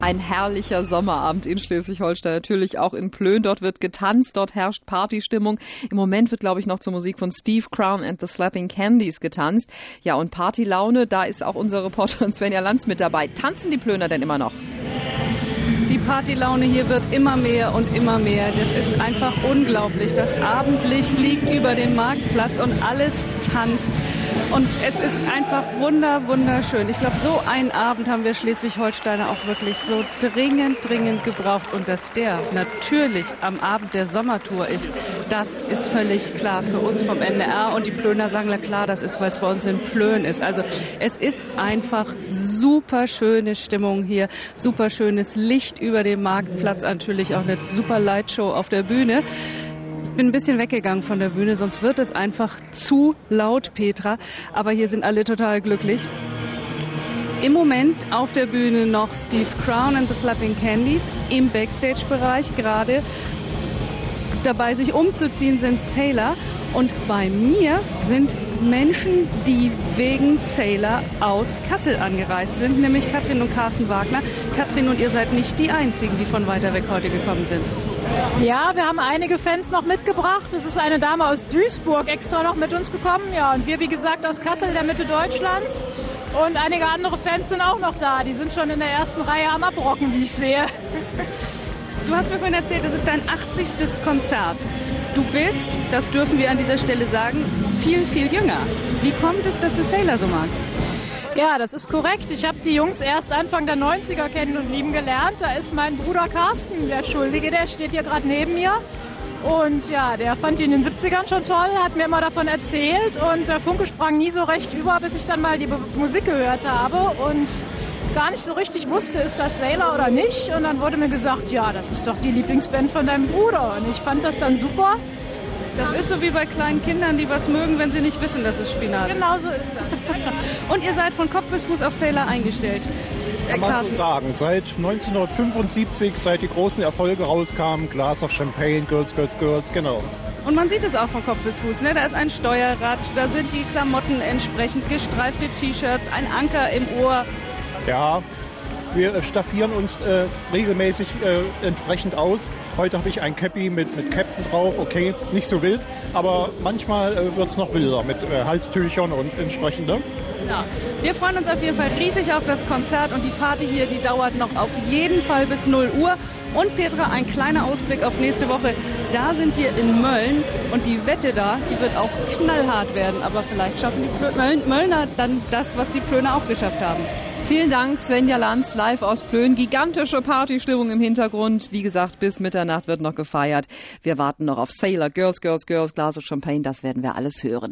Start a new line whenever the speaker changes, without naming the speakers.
Ein herrlicher Sommerabend in Schleswig-Holstein, natürlich auch in Plön. Dort wird getanzt, dort herrscht Partystimmung. Im Moment wird, glaube ich, noch zur Musik von Steve Crown and the Slapping Candies getanzt. Ja, und Partylaune, da ist auch unsere Reporterin Svenja Lanz mit dabei. Tanzen die Plöner denn immer noch?
Die Partylaune hier wird immer mehr und immer mehr. Das ist einfach unglaublich. Das Abendlicht liegt über dem Marktplatz und alles tanzt. Und es ist einfach wunderschön. Ich glaube, so einen Abend haben wir Schleswig-Holsteiner auch wirklich so dringend gebraucht. Und dass der natürlich am Abend der Sommertour ist, das ist völlig klar für uns vom NDR. Und die Plöner sagen, na klar, das ist, weil es bei uns in Plön ist. Also es ist einfach super schöne Stimmung hier, super schönes Licht über dem Marktplatz, natürlich auch eine super Lightshow auf der Bühne. Ich bin ein bisschen weggegangen von der Bühne, sonst wird es einfach zu laut, Petra. Aber hier sind alle total glücklich. Im Moment auf der Bühne noch Steve Crown and the Slapping Candies. Im Backstage-Bereich gerade dabei, sich umzuziehen, sind Sailor. Und bei mir sind Menschen, die wegen Sailor aus Kassel angereist sind, nämlich Katrin und Carsten Wagner. Katrin, und ihr seid nicht die Einzigen, die von weiter weg heute gekommen sind.
Ja, wir haben einige Fans noch mitgebracht. Es ist eine Dame aus Duisburg extra noch mit uns gekommen. Ja, und wir, wie gesagt, aus Kassel, der Mitte Deutschlands. Und einige andere Fans sind auch noch da. Die sind schon in der ersten Reihe am Abrocken, wie ich sehe.
Du hast mir vorhin erzählt, es ist dein 80. Konzert. Du bist, das dürfen wir an dieser Stelle sagen, viel jünger. Wie kommt es, dass du Sailor so magst?
Ja, das ist korrekt. Ich habe die Jungs erst Anfang der 90er kennen und lieben gelernt. Da ist mein Bruder Carsten, der Schuldige, der steht hier gerade neben mir. Und ja, der fand die in den 70ern schon toll, hat mir immer davon erzählt. Und der Funke sprang nie so recht über, bis ich dann mal die Musik gehört habe und gar nicht so richtig wusste, ist das Sailor oder nicht. Und dann wurde mir gesagt, ja, das ist doch die Lieblingsband von deinem Bruder. Und ich fand das dann super.
Das ist so wie bei kleinen Kindern, die was mögen, wenn sie nicht wissen, dass es Spinat ist.
Genau so ist das.
Und ihr seid von Kopf bis Fuß auf Sailor eingestellt.
Kann man so sagen. Seit 1975, seit die großen Erfolge rauskamen, Glass of Champagne, Girls, genau.
Und man sieht es auch von Kopf bis Fuß, ne? Da ist ein Steuerrad, da sind die Klamotten entsprechend, gestreifte T-Shirts, ein Anker im Ohr.
Ja, wir staffieren uns regelmäßig entsprechend aus. Heute habe ich ein Cappy mit Captain drauf, okay, nicht so wild, aber manchmal wird es noch wilder mit Halstüchern und entsprechend.
Ja, wir freuen uns auf jeden Fall riesig auf das Konzert und die Party hier, die dauert noch auf jeden Fall bis 0 Uhr. Und Petra, ein kleiner Ausblick auf nächste Woche. Da sind wir in Mölln und die Wette da, die wird auch knallhart werden, aber vielleicht schaffen die Möllner dann das, was die Plöner auch geschafft haben.
Vielen Dank, Svenja Lanz, live aus Plön. Gigantische Partystimmung im Hintergrund. Wie gesagt, bis Mitternacht wird noch gefeiert. Wir warten noch auf Sailor, Girls, Glass of Champagne. Das werden wir alles hören.